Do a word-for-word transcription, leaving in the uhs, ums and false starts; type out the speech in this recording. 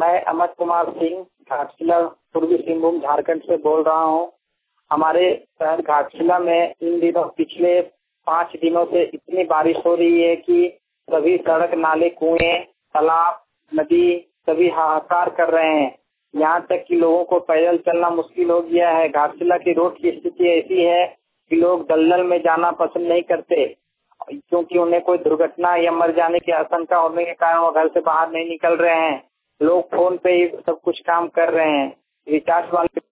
मैं अमर कुमार सिंह घाटशिला पूर्वी सिंहभूम झारखंड से बोल रहा हूँ। हमारे शहर घाटशिला में इन दिनों पिछले पाँच दिनों से इतनी बारिश हो रही है कि सभी सड़क, नाले, कुएं, तालाब, नदी सभी हाहाकार कर रहे हैं। यहाँ तक कि लोगों को पैदल चलना मुश्किल हो गया है। घाटशिला की रोड की स्थिति ऐसी है कि लोग दलदल में जाना पसंद नहीं करते, क्योंकि उन्हें कोई दुर्घटना या मर जाने की आशंका होने के कारण वो घर से बाहर नहीं निकल रहे हैं। लोग फोन पे ही सब कुछ काम कर रहे हैं। रिचार्ज वाले